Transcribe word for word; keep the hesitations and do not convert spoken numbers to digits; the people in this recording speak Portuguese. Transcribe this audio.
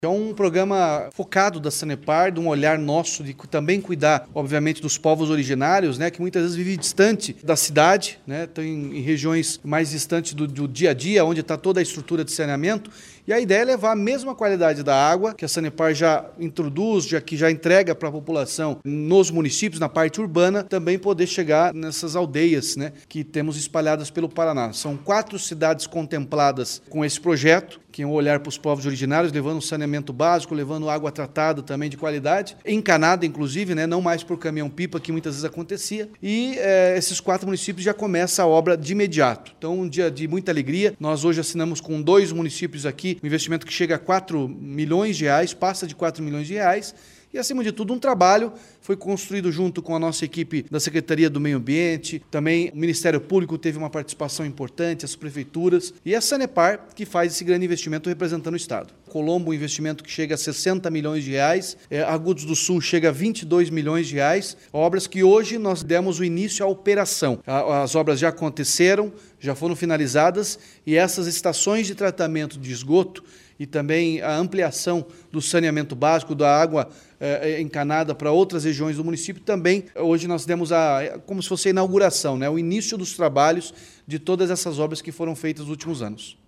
É um programa focado da Sanepar, de um olhar nosso, de também cuidar, obviamente, dos povos originários, né, que muitas vezes vivem distante da cidade, né, estão em, em regiões mais distantes do, do dia a dia, onde está toda a estrutura de saneamento. E a ideia é levar a mesma qualidade da água que a Sanepar já introduz, já que já entrega para a população nos municípios, na parte urbana, também poder chegar nessas aldeias, né, que temos espalhadas pelo Paraná. São quatro cidades contempladas com esse projeto, que é um olhar para os povos originários, levando saneamento básico, levando água tratada também de qualidade, encanada inclusive, né, não mais por caminhão-pipa, que muitas vezes acontecia. E é, esses quatro municípios já começa a obra de imediato. Então, um dia de muita alegria. Nós hoje assinamos com dois municípios aqui, um investimento que chega a quatro milhões de reais, passa de quatro milhões de reais. E, acima de tudo, um trabalho foi construído junto com a nossa equipe da Secretaria do Meio Ambiente, também o Ministério Público teve uma participação importante, as prefeituras, e a Sanepar, que faz esse grande investimento representando o Estado. Colombo, um investimento que chega a sessenta milhões de reais, é, Agudos do Sul chega a vinte e dois milhões de reais, obras que hoje nós demos o início à operação. As obras já aconteceram, já foram finalizadas, e essas estações de tratamento de esgoto e também a ampliação do saneamento básico, da água eh, encanada para outras regiões do município, também hoje nós demos a, como se fosse a inauguração, né, o início dos trabalhos de todas essas obras que foram feitas nos últimos anos.